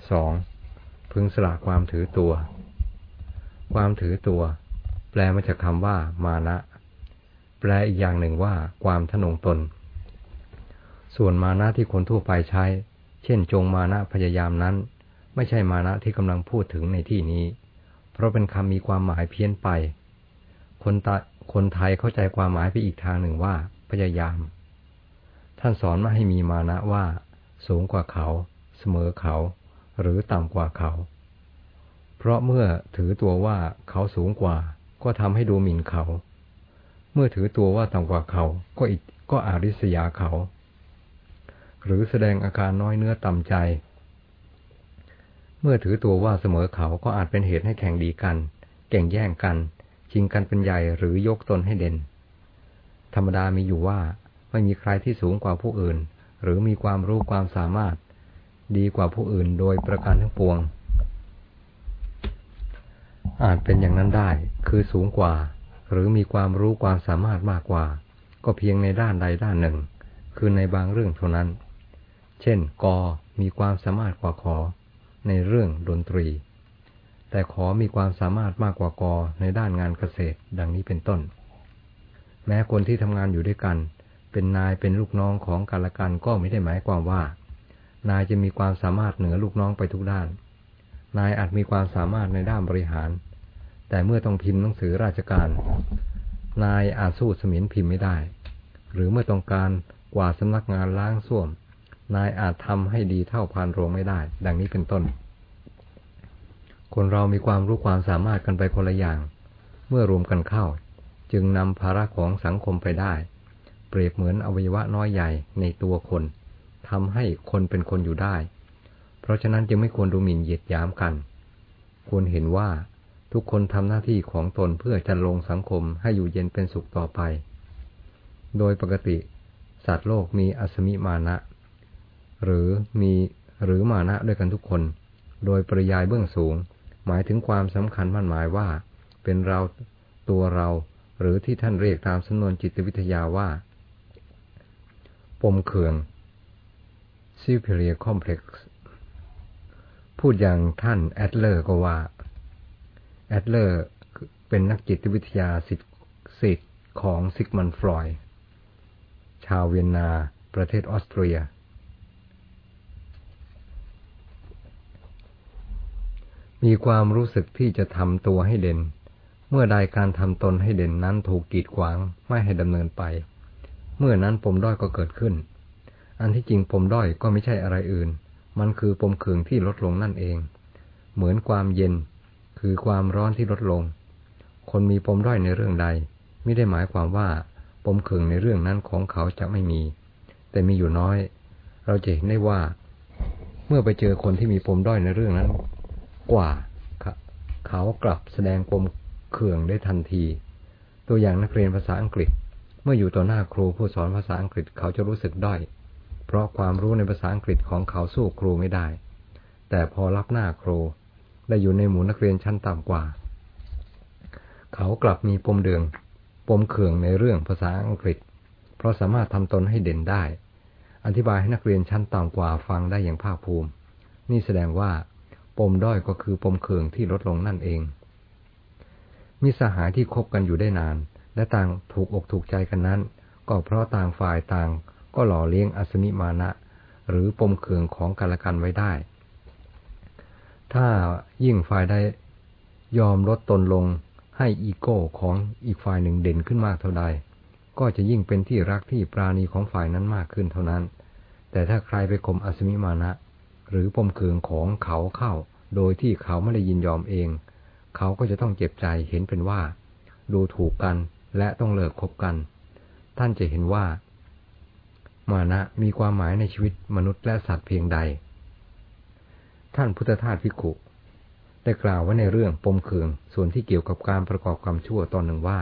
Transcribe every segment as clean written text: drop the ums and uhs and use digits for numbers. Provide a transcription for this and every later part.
2. พึงสละความถือตัวความถือตัวแปลมาจากคำว่ามานะแปลอีกอย่างหนึ่งว่าความทะนงตนส่วนมานะที่คนทั่วไปใช้เช่นจงมานะพยายามนั้นไม่ใช่มานะที่กำลังพูดถึงในที่นี้เพราะเป็นคำมีความหมายเพี้ยนไปคนไทยเข้าใจความหมายไปอีกทางหนึ่งว่าพยายามท่านสอนไม่ให้มีมานะว่าสูงกว่าเขาเสมอเขาหรือต่ำกว่าเขาเพราะเมื่อถือตัวว่าเขาสูงกว่าก็ทำให้ดูหมิ่นเขาเมื่อถือตัวว่าต่ำกว่าเขาก็อาริษยาเขาหรือแสดงอาการน้อยเนื้อต่ำใจเมื่อถือตัวว่าเสมอเขาก็อาจเป็นเหตุให้แข่งดีกันแข่งแย่งกันชิงกันเป็นใหญ่หรือยกตนให้เด่นธรรมดามีอยู่ว่าไม่มีใครที่สูงกว่าผู้อื่นหรือมีความรู้ความสามารถดีกว่าผู้อื่นโดยประการทั้งปวงอาจเป็นอย่างนั้นได้คือสูงกว่าหรือมีความรู้ความสามารถมากกว่าก็เพียงในด้านใดด้านหนึ่งคือในบางเรื่องเท่านั้นเช่นกมีความสามารถกว่าขอในเรื่องดนตรีแต่ขอมีความสามารถมากกว่ากในด้านงานเกษตรดังนี้เป็นต้นแม้คนที่ทำงานอยู่ด้วยกันเป็นนายเป็นลูกน้องของกันและกันก็ไม่ได้หมายความว่านายจะมีความสามารถเหนือลูกน้องไปทุกด้านนายอาจมีความสามารถในด้านบริหารแต่เมื่อต้องพิมพ์หนังสือราชการนายอาจสู้เสมียนพิมพ์ไม่ได้หรือเมื่อต้องการกวาดสำนักงานล้างส้วมนายอาจทำให้ดีเท่าพานโรงไม่ได้ดังนี้เป็นต้นคนเรามีความรู้ความสามารถกันไปคนละอย่างเมื่อรวมกันเข้าจึงนำภาระของสังคมไปได้เปรียบเหมือนอวัยวะน้อยใหญ่ในตัวคนทำให้คนเป็นคนอยู่ได้เพราะฉะนั้นจึงไม่ควรดูหมิ่นเหยียดหยามกันควรเห็นว่าทุกคนทำหน้าที่ของตนเพื่อจัดลงสังคมให้อยู่เย็นเป็นสุขต่อไปโดยปกติสัตว์โลกมีอัศมิมานะหรือมานะด้วยกันทุกคนโดยปริยายเบื้องสูงหมายถึงความสำคัญมั่นหมายว่าเป็นเราตัวเราหรือที่ท่านเรียกตามสำนวนจิตวิทยาว่าปมเขื่อง superior complex พูดอย่างท่านแอดเลอร์ก็ว่าแอดเลอร์เป็นนักจิตวิทยาศิษย์ของซิกมันด์ฟรอยด์ชาวเวียนนาประเทศออสเตรียมีความรู้สึกที่จะทำตัวให้เด่นเมื่อใดการทำตนให้เด่นนั้นถูกกีดขวางไม่ให้ดำเนินไปเมื่อนั้นปมด้อยก็เกิดขึ้นอันที่จริงปมด้อยก็ไม่ใช่อะไรอื่นมันคือปมเขื่องที่ลดลงนั่นเองเหมือนความเย็นคือความร้อนที่ลดลงคนมีปมด้อยในเรื่องใดไม่ได้หมายความว่าปมเขื่องในเรื่องนั้นของเขาจะไม่มีแต่มีอยู่น้อยเราจะเห็นได้ว่าเมื่อไปเจอคนที่มีปมด้อยในเรื่องนั้นกว่าเขากลับแสดงปมเขื่องได้ทันทีตัวอย่างนักเรียนภาษาอังกฤษเมื่ออยู่ต่อหน้าครูผู้สอนภาษาอังกฤษเขาจะรู้สึกด้อยเพราะความรู้ในภาษาอังกฤษของเขาสู้ครูไม่ได้แต่พอรับหน้าครูได้อยู่ในหมู่นักเรียนชั้นต่ำกว่าเขากลับมีปมเขื่องในเรื่องภาษาอังกฤษเพราะสามารถทำตนให้เด่นได้อธิบายให้นักเรียนชั้นต่ำกว่าฟังได้อย่างภาคภูมินี่แสดงว่าปมด้อยก็คือปมเขื่องที่ลดลงนั่นเองมิตรสหายที่คบกันอยู่ได้นานและต่างถูกอกถูกใจกันนั้นก็เพราะต่างฝ่ายต่างก็หล่อเลี้ยงอัศมิมานะหรือปมเขื่องของกันและกันไว้ได้ถ้ายิ่งฝ่ายใดยอมลดตนลงให้อีโก้ของอีกฝ่ายหนึ่งเด่นขึ้นมากเท่าใดก็จะยิ่งเป็นที่รักที่ปราณีของฝ่ายนั้นมากขึ้นเท่านั้นแต่ถ้าใครไปข่มอัศมิมานะหรือปมเขื่องของเขาเข้าโดยที่เขาไม่ได้ยินยอมเองเขาก็จะต้องเจ็บใจเห็นเป็นว่าดูถูกกันและต้องเลิกคบกันท่านจะเห็นว่ามานะมีความหมายในชีวิตมนุษย์และสัตว์เพียงใดท่านพุทธทาสภิกขุได้กล่าวไว้ในเรื่องปมเขื่องส่วนที่เกี่ยวกับการประกอบความชั่วตอนหนึ่งว่า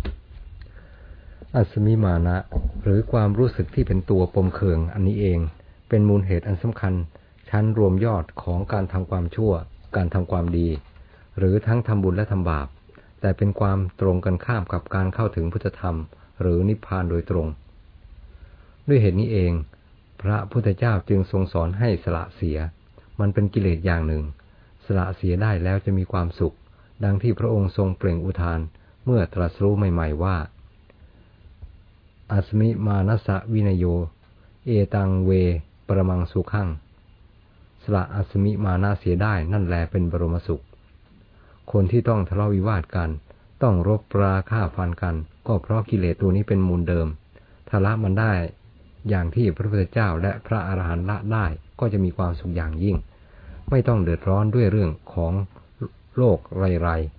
อัศมิมานะหรือความรู้สึกที่เป็นตัวปมเขื่องอันนี้เองเป็นมูลเหตุอันสำคัญชั้นรวมยอดของการทำความชั่วการทำความดีหรือทั้งทำบุญและทำบาปแต่เป็นความตรงกันข้ามกับการเข้าถึงพุทธธรรมหรือนิพพานโดยตรงด้วยเหตุนี้เองพระพุทธเจ้าจึงทรงสอนให้สละเสียมันเป็นกิเลสอย่างหนึ่งสละเสียได้แล้วจะมีความสุขดังที่พระองค์ทรงเปล่งอุทานเมื่อตรัสรู้ใหม่ๆว่าอัสมิมานัสสะวินโยเอตังเวปรมังสุขังสละอัสมิมานะเสียได้นั่นแลเป็นบรมสุขคนที่ต้องทะเลาะวิวาทกันต้องรบราฆ่าฟันกันก็เพราะกิเลสตัวนี้เป็นมูลเดิมถ้าละมันได้อย่างที่พระพุทธเจ้าและพระอรหันต์ละได้ก็จะมีความสุขอย่างยิ่งไม่ต้องเดือดร้อนด้วยเรื่องของโลกไร